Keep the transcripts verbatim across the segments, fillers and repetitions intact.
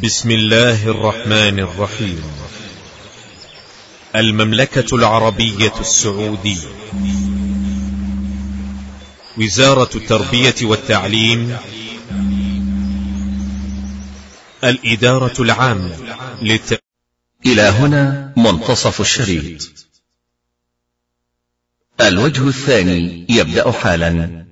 بسم الله الرحمن الرحيم. المملكة العربية السعودية، وزارة التربية والتعليم، الإدارة العامة للت... إلى هنا منتصف الشريط. الوجه الثاني يبدأ حالا.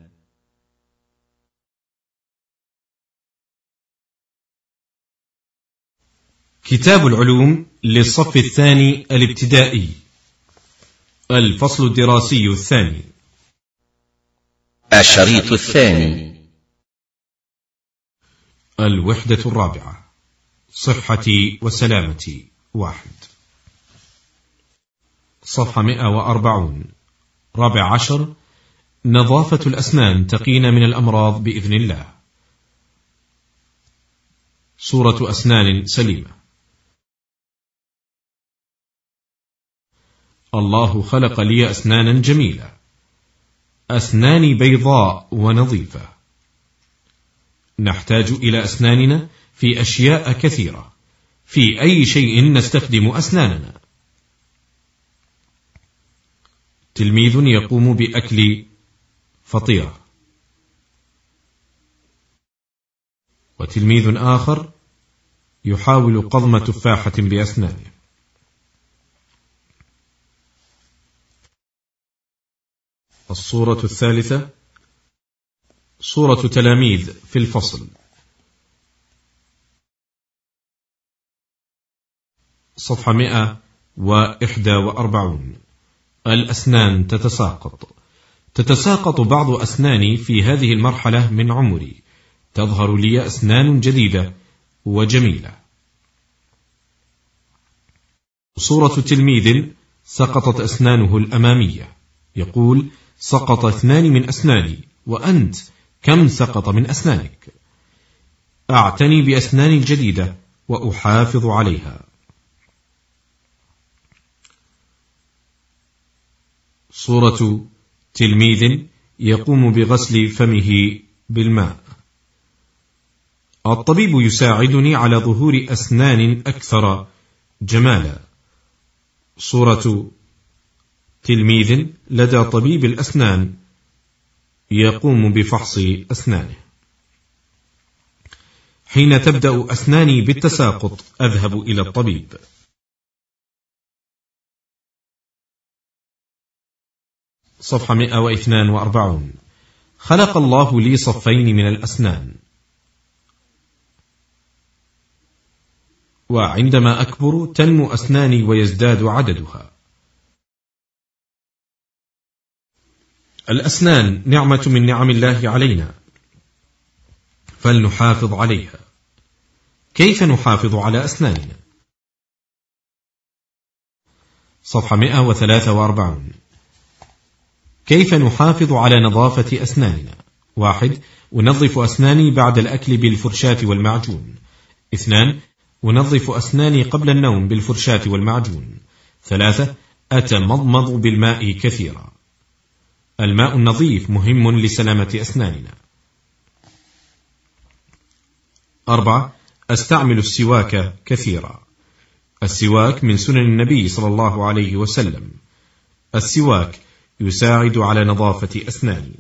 كتاب العلوم للصف الثاني الابتدائي، الفصل الدراسي الثاني، الشريط الثاني، الوحدة الرابعة، صحتي وسلامتي، واحد، صفحة مئة وأربعون، رابع عشر، نظافة الأسنان تقينا من الأمراض بإذن الله. صورة أسنان سليمة. الله خلق لي أسنانا جميلة، أسناني بيضاء ونظيفة. نحتاج إلى أسناننا في أشياء كثيرة، في أي شيء نستخدم أسناننا. تلميذ يقوم بأكل فطيرة، وتلميذ آخر يحاول قضم تفاحة بأسنانه. الصورة الثالثة، صورة تلاميذ في الفصل. صفحة مئة وإحدى وأربعون. الأسنان تتساقط. تتساقط بعض أسناني في هذه المرحلة من عمري، تظهر لي أسنان جديدة وجميلة. صورة تلميذ سقطت أسنانه الأمامية، يقول: سقط اثنان من أسناني، وأنت كم سقط من أسنانك؟ أعتني بأسناني الجديدة وأحافظ عليها. صورة تلميذ يقوم بغسل فمه بالماء. الطبيب يساعدني على ظهور أسنان أكثر جمالا. صورة تلميذ لدى طبيب الأسنان يقوم بفحص أسنانه. حين تبدأ أسناني بالتساقط أذهب إلى الطبيب. صفحة مئة واثنان وأربعون. خلق الله لي صفين من الأسنان، وعندما أكبر تنمو أسناني ويزداد عددها. الأسنان نعمة من نعم الله علينا، فلنحافظ عليها. كيف نحافظ على أسناننا؟ صفحة مئة وثلاثة وأربعون. كيف نحافظ على نظافة أسناننا؟ واحد، أنظف أسناني بعد الأكل بالفرشاة والمعجون. اثنان، أنظف أسناني قبل النوم بالفرشاة والمعجون. ثلاثة، أتمضمض بالماء كثيرا. الماء النظيف مهم لسلامة أسناننا. أربعة، أستعمل السواك كثيرا. السواك من سنن النبي صلى الله عليه وسلم. السواك يساعد على نظافة أسناني.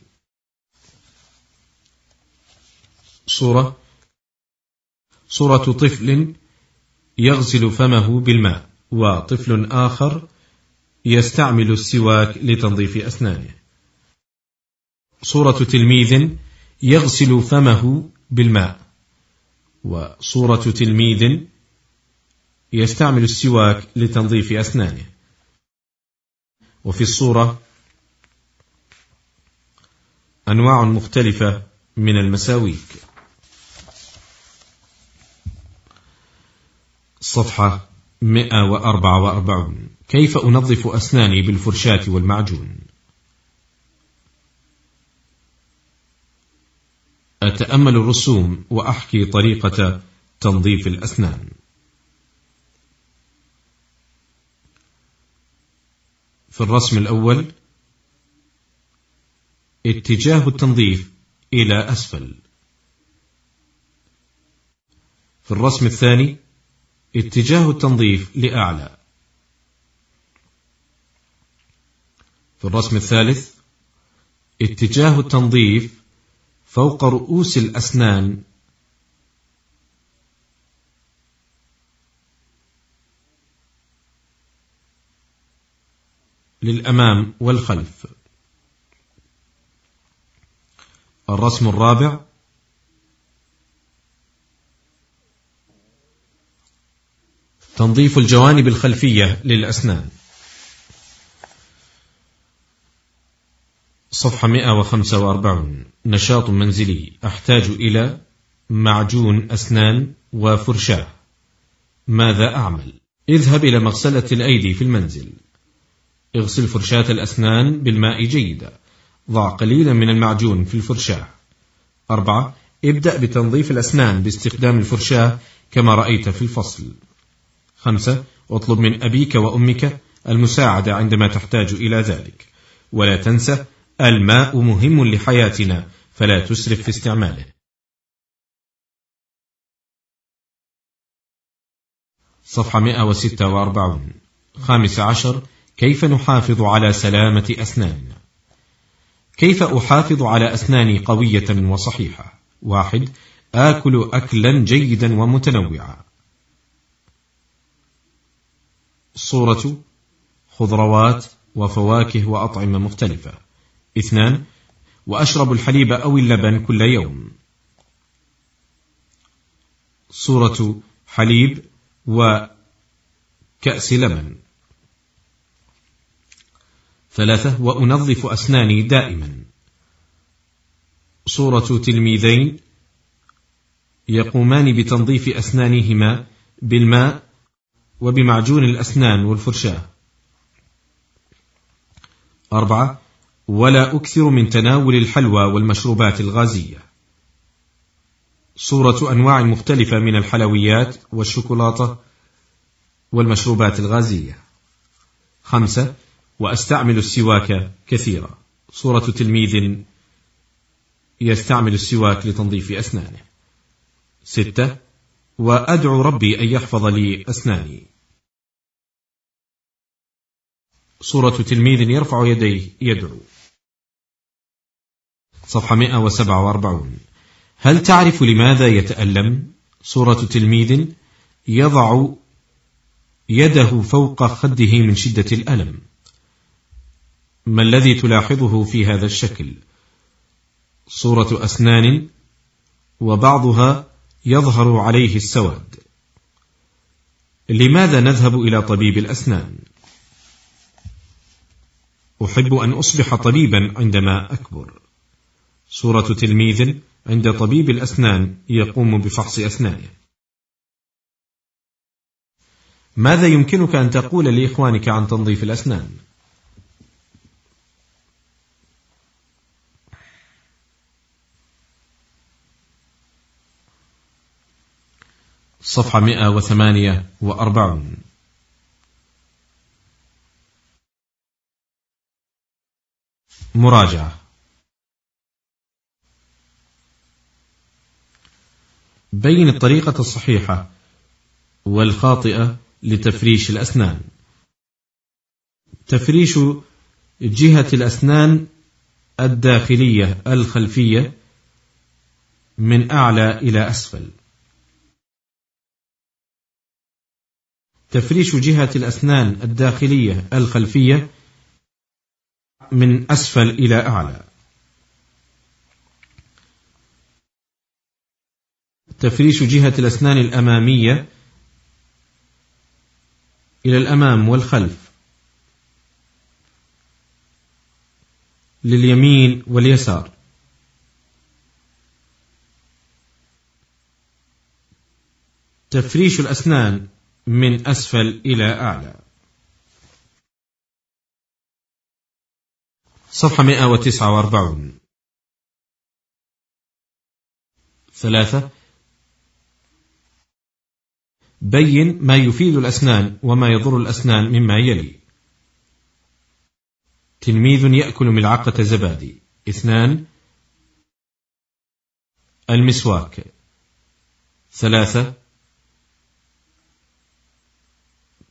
صورة صورة طفل يغسل فمه بالماء، وطفل آخر يستعمل السواك لتنظيف أسنانه. صورة تلميذ يغسل فمه بالماء، وصورة تلميذ يستعمل السواك لتنظيف أسنانه. وفي الصورة أنواع مختلفة من المساويك. صفحة مئة وأربعة وأربعون. كيف أنظف أسناني بالفرشاة والمعجون؟ أتأمل الرسوم وأحكي طريقة تنظيف الأسنان. في الرسم الأول اتجاه التنظيف إلى أسفل. في الرسم الثاني اتجاه التنظيف لأعلى. في الرسم الثالث اتجاه التنظيف فوق رؤوس الأسنان للأمام والخلف. الرسم الرابع تنظيف الجوانب الخلفية للأسنان. صفحة مئة وخمسة وأربعين. نشاط منزلي. أحتاج إلى معجون أسنان وفرشاة. ماذا أعمل؟ اذهب إلى مغسلة الأيدي في المنزل. اغسل فرشاة الأسنان بالماء جيدا. ضع قليلا من المعجون في الفرشاة. أربعة. ابدأ بتنظيف الأسنان باستخدام الفرشاة كما رأيت في الفصل. خمسة. اطلب من أبيك وأمك المساعدة عندما تحتاج إلى ذلك. ولا تنسى الماء مهم لحياتنا فلا تسرف في استعماله. صفحة مئة وستة وأربعين. خامس عشر. كيف نحافظ على سلامة أسناننا؟ كيف أحافظ على أسناني قوية وصحيحة؟ واحد. آكل أكلا جيدا ومتنوعا. صورة خضروات وفواكه وأطعمة مختلفة. اثنان. وأشرب الحليب أو اللبن كل يوم. صورة حليب وكأس لبن. ثلاثة. وأنظف أسناني دائما. صورة تلميذين يقومان بتنظيف أسنانهما بالماء وبمعجون الأسنان والفرشاة. أربعة. ولا أكثر من تناول الحلوى والمشروبات الغازية. صورة أنواع مختلفة من الحلويات والشوكولاتة والمشروبات الغازية. خمسة. وأستعمل السواك كثيرا. صورة تلميذ يستعمل السواك لتنظيف أسنانه. ستة. وأدعو ربي أن يحفظ لي أسناني. صورة تلميذ يرفع يديه يدعو. صفحة مئة وسبعة وأربعين. هل تعرف لماذا يتألم؟ صورة تلميذ يضع يده فوق خده من شدة الألم. ما الذي تلاحظه في هذا الشكل؟ صورة أسنان وبعضها يظهر عليه السواد. لماذا نذهب إلى طبيب الأسنان؟ أحب أن أصبح طبيبا عندما أكبر. صورة تلميذ عند طبيب الأسنان يقوم بفحص أسنانه. ماذا يمكنك أن تقول لإخوانك عن تنظيف الأسنان؟ صفحة مئة وثمانية وأربعين. مراجعة. بين الطريقة الصحيحة والخاطئة لتفريش الأسنان. تفريش جهة الأسنان الداخلية الخلفية من أعلى إلى أسفل. تفريش جهة الأسنان الداخلية الخلفية من أسفل إلى أعلى. تفريش جهة الأسنان الأمامية إلى الأمام والخلف، لليمين واليسار. تفريش الأسنان من أسفل إلى أعلى. صفحة مئة وتسعة وأربعين. ثلاثة. بين ما يفيد الأسنان وما يضر الأسنان مما يلي. تلميذ يأكل ملعقة زبادي. اثنان. المسواك. ثلاثة.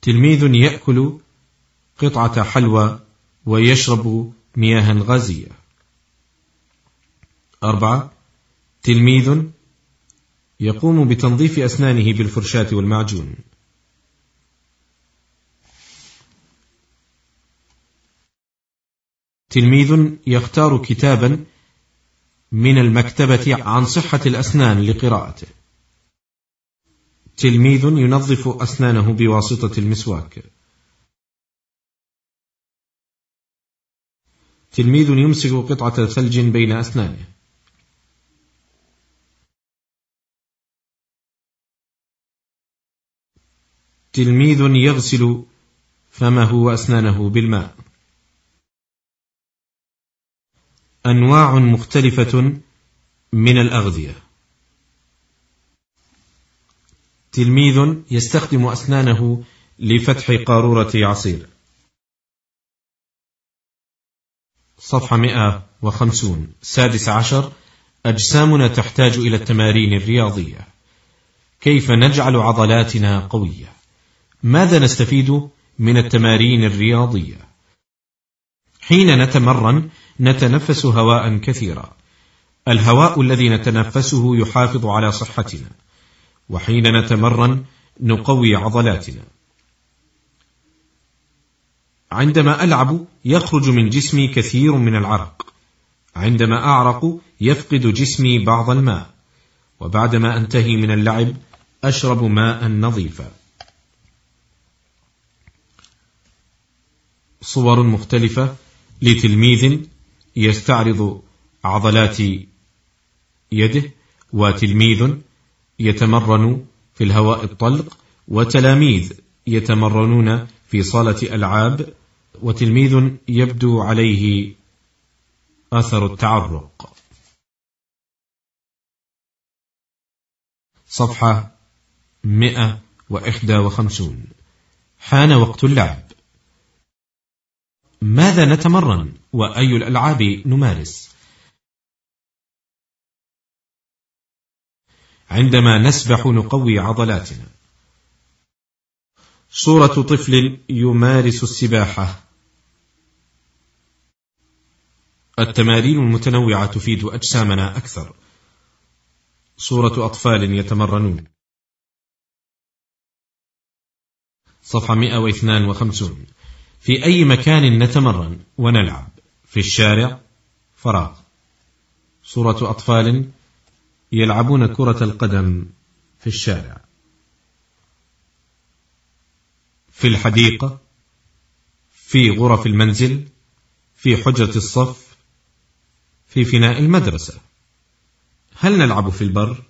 تلميذ يأكل قطعة حلوى ويشرب مياها غازية. أربعة. تلميذ يقوم بتنظيف أسنانه بالفرشاة والمعجون. تلميذ يختار كتابا من المكتبة عن صحة الأسنان لقراءته. تلميذ ينظف أسنانه بواسطة المسواك. تلميذ يمسك قطعة ثلج بين أسنانه. تلميذ يغسل فمه وأسنانه بالماء. أنواع مختلفة من الأغذية. تلميذ يستخدم أسنانه لفتح قارورة عصير. صفحة مئة وخمسون. سادس عشر. أجسامنا تحتاج إلى التمارين الرياضية. كيف نجعل عضلاتنا قوية؟ ماذا نستفيد من التمارين الرياضية؟ حين نتمرن نتنفس هواء كثيرا. الهواء الذي نتنفسه يحافظ على صحتنا، وحين نتمرن نقوي عضلاتنا. عندما ألعب يخرج من جسمي كثير من العرق. عندما أعرق يفقد جسمي بعض الماء، وبعدما أنتهي من اللعب أشرب ماء نظيفا. صور مختلفة لتلميذ يستعرض عضلات يده، وتلميذ يتمرن في الهواء الطلق، وتلاميذ يتمرنون في صالة ألعاب، وتلميذ يبدو عليه أثر التعرق. صفحة مئة وإحدى وخمسون. حان وقت اللعب. ماذا نتمرن وأي الألعاب نمارس؟ عندما نسبح نقوي عضلاتنا. صورة طفل يمارس السباحة. التمارين المتنوعة تفيد أجسامنا أكثر. صورة أطفال يتمرنون. صفحة مئة واثنان وخمسون. في أي مكان نتمرن ونلعب؟ في الشارع؟ فراغ. صورة أطفال يلعبون كرة القدم في الشارع. في الحديقة، في غرف المنزل، في حجرة الصف، في فناء المدرسة. هل نلعب في البر؟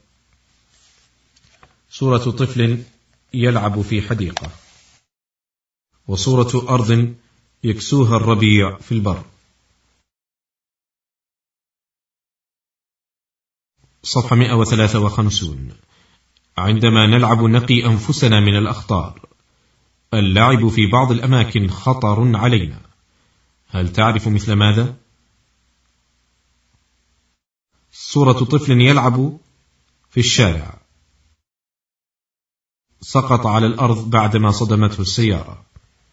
صورة طفل يلعب في حديقة، وصورة أرض يكسوها الربيع في البر. صفحة مئة وثلاثة وخمسون. عندما نلعب نقي أنفسنا من الأخطار. اللعب في بعض الأماكن خطر علينا. هل تعرف مثل ماذا؟ صورة طفل يلعب في الشارع، سقط على الأرض بعدما صدمته السيارة.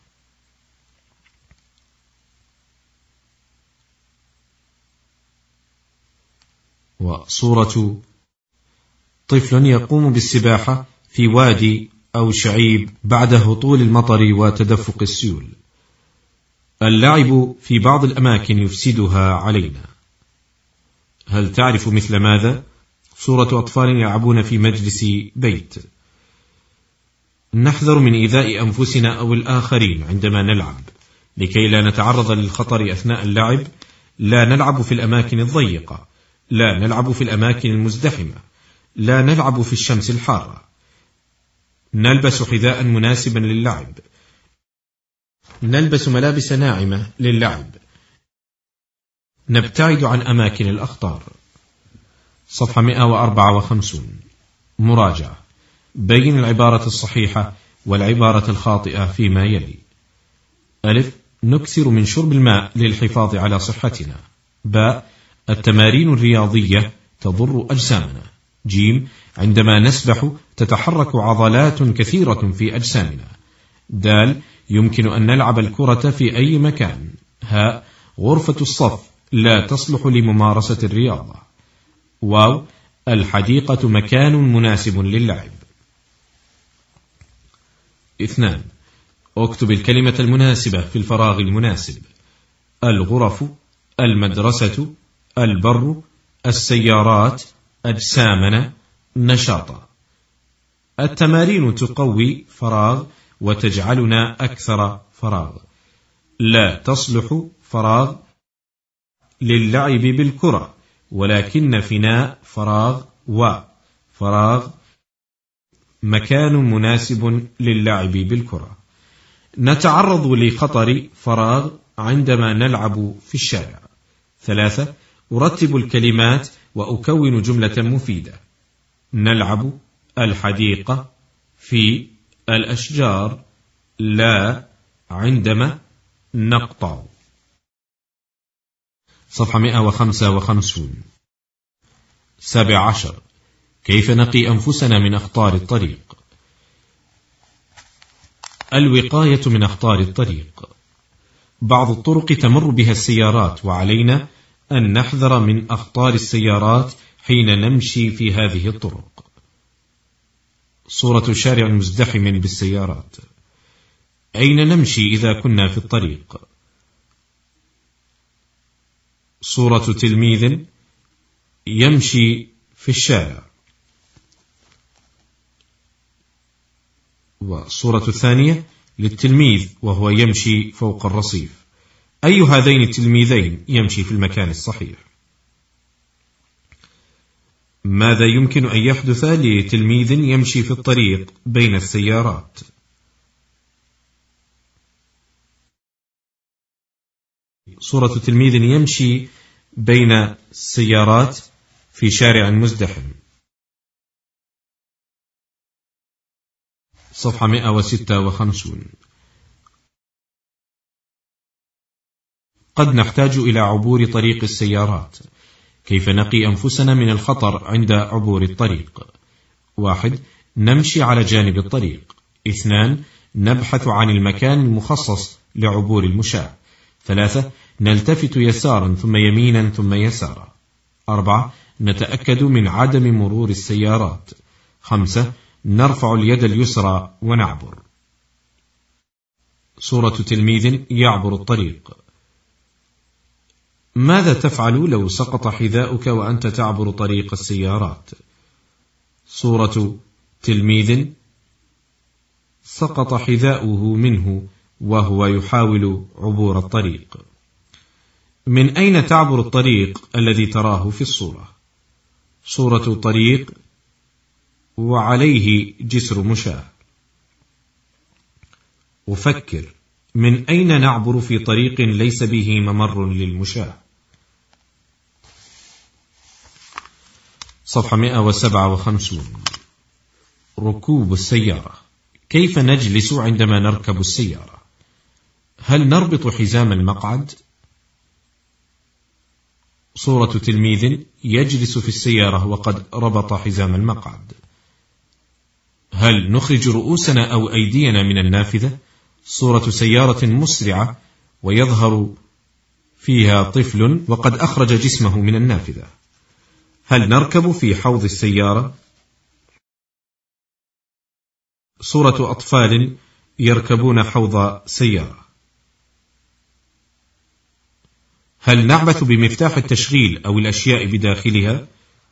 وصورة طفل يقوم بالسباحة في وادي أو شعيب بعد هطول المطر وتدفق السيول. اللعب في بعض الأماكن يفسدها علينا. هل تعرف مثل ماذا؟ صورة أطفال يلعبون في مجلس بيت. نحذر من إيذاء أنفسنا أو الآخرين عندما نلعب، لكي لا نتعرض للخطر أثناء اللعب. لا نلعب في الأماكن الضيقة، لا نلعب في الأماكن المزدحمة، لا نلعب في الشمس الحارة. نلبس حذاء مناسبا للعب. نلبس ملابس ناعمة للعب. نبتعد عن أماكن الأخطار. صفحة مئة وأربعة وخمسون. مراجعة. بين العبارة الصحيحة والعبارة الخاطئة فيما يلي. ألف. نكثر من شرب الماء للحفاظ على صحتنا. باء. التمارين الرياضية تضر أجسامنا. جيم. عندما نسبح تتحرك عضلات كثيرة في أجسامنا. دال يمكن أن نلعب الكرة في أي مكان. هاء غرفة الصف لا تصلح لممارسة الرياضة. واو الحديقة مكان مناسب للعب. اثنان اكتب الكلمة المناسبة في الفراغ المناسب. الغرف، المدرسة، البر، السيارات، أجسامنا، نشاطا. التمارين تقوي فراغ وتجعلنا أكثر فراغ. لا تصلح فراغ للعب بالكرة، ولكن فناء فراغ وفراغ مكان مناسب للعب بالكرة. نتعرض لخطر فراغ عندما نلعب في الشارع. ثلاثة أرتب الكلمات وأكون جملة مفيدة. نلعب، الحديقة، في، الأشجار، لا، عندما، نقطع. صفحة مئة وخمسة وخمسون. سابع عشر كيف نقي أنفسنا من أخطار الطريق. الوقاية من أخطار الطريق. بعض الطرق تمر بها السيارات، وعلينا أن نحذر من أخطار السيارات حين نمشي في هذه الطرق. صورة شارع مزدحم بالسيارات. أين نمشي إذا كنا في الطريق؟ صورة تلميذ يمشي في الشارع. والصورة الثانية للتلميذ وهو يمشي فوق الرصيف. أي هذين التلميذين يمشي في المكان الصحيح؟ ماذا يمكن أن يحدث لتلميذ يمشي في الطريق بين السيارات؟ صورة تلميذ يمشي بين السيارات في شارع مزدحم. صفحة مئة وستة وخمسون. قد نحتاج إلى عبور طريق السيارات. كيف نقي أنفسنا من الخطر عند عبور الطريق؟ واحد نمشي على جانب الطريق. اثنان نبحث عن المكان المخصص لعبور المشاة. ثلاثة نلتفت يسارا ثم يمينا ثم يسارا. أربعة نتأكد من عدم مرور السيارات. خمسة نرفع اليد اليسرى ونعبر. صورة تلميذ يعبر الطريق. ماذا تفعل لو سقط حذاؤك وأنت تعبر طريق السيارات؟ صورة تلميذ سقط حذاؤه منه وهو يحاول عبور الطريق. من أين تعبر الطريق الذي تراه في الصورة؟ صورة طريق وعليه جسر مشاة. أفكر، من أين نعبر في طريق ليس به ممر للمشاة؟ صفحة مئة وسبعة وخمسون. ركوب السيارة. كيف نجلس عندما نركب السيارة؟ هل نربط حزام المقعد؟ صورة تلميذ يجلس في السيارة وقد ربط حزام المقعد. هل نخرج رؤوسنا أو أيدينا من النافذة؟ صورة سيارة مسرعة ويظهر فيها طفل وقد أخرج جسمه من النافذة. هل نركب في حوض السيارة؟ صورة أطفال يركبون حوض سيارة. هل نعبث بمفتاح التشغيل أو الأشياء بداخلها؟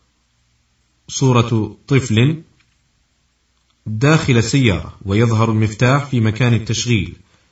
صورة طفل داخل السيارة ويظهر المفتاح في مكان التشغيل.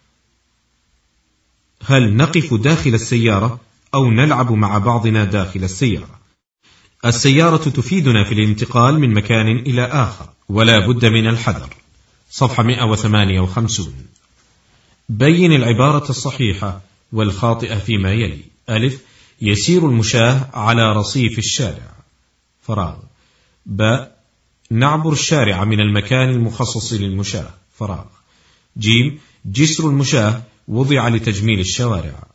هل نقف داخل السيارة أو نلعب مع بعضنا داخل السيارة؟ السيارة تفيدنا في الانتقال من مكان إلى آخر، ولا بد من الحذر. صفحة مئة وثمانية وخمسون. بين العبارة الصحيحة والخاطئة فيما يلي. ألف يسير المشاة على رصيف الشارع. فراغ. باء نعبر الشارع من المكان المخصص للمشاة. فراغ. جيم جسر المشاة وضع لتجميل الشوارع.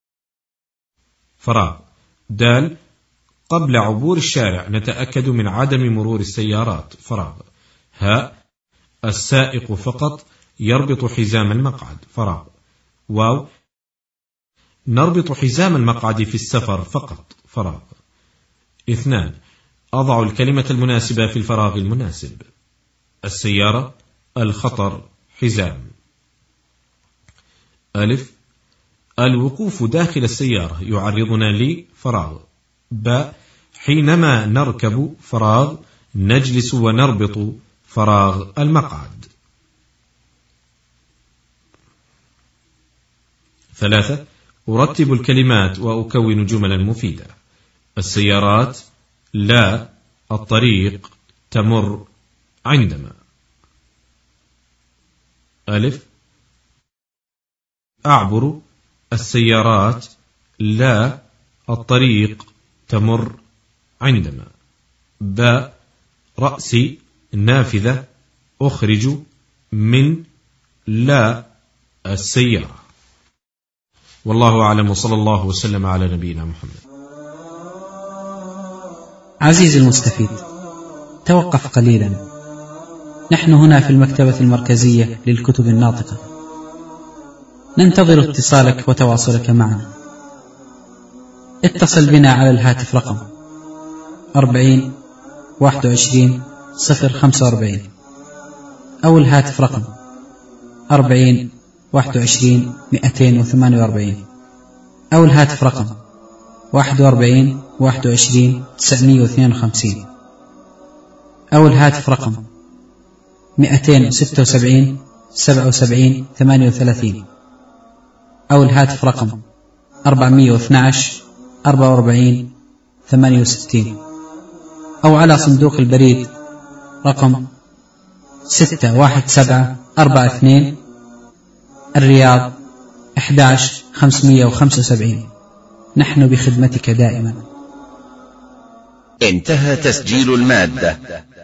فراغ. دال قبل عبور الشارع نتأكد من عدم مرور السيارات. فراغ. هاء السائق فقط يربط حزام المقعد فراغ. واو نربط حزام المقعد في السفر فقط فراغ. اثنان أضع الكلمة المناسبة في الفراغ المناسب. السيارة، الخطر، حزام. ألف الوقوف داخل السيارة يعرضنا لفراغ. ب حينما نركب فراغ نجلس ونربط فراغ المقعد. ثلاثة أرتب الكلمات وأكون جملا مفيدة. السيارات، لا، الطريق، تمر، عندما. ألف أعبر السيارات، لا، الطريق، تمر، عندما. ب رأسي، نافذة، أخرج من، لا، السيارة. والله أعلم، وصلى الله وسلم على نبينا محمد. عزيزي المستفيد، توقف قليلا. نحن هنا في المكتبة المركزية للكتب الناطقة، ننتظر اتصالك وتواصلك معنا. اتصل بنا على الهاتف رقم أربعين واحد وعشرين صفر خمسة وأربعين أو الهاتف رقم أربعين واحد وعشرين مئتين وثمانية وأربعين أو الهاتف رقم واحد وأربعين واحد وعشرين تسعمئة واثنين وخمسين أو الهاتف رقم مئتين وستة وسبعين سبعة وسبعين ثمانية وثلاثين أو الهاتف رقم أربعمئة واثني عشر أربعة وأربعين ثمانية وستين أو على صندوق البريد رقم ستة واحد سبعة أربعة اثنين الرياض أحد عشر خمسمئة وخمسة وسبعين. نحن بخدمتك دائما. انتهى تسجيل المادة.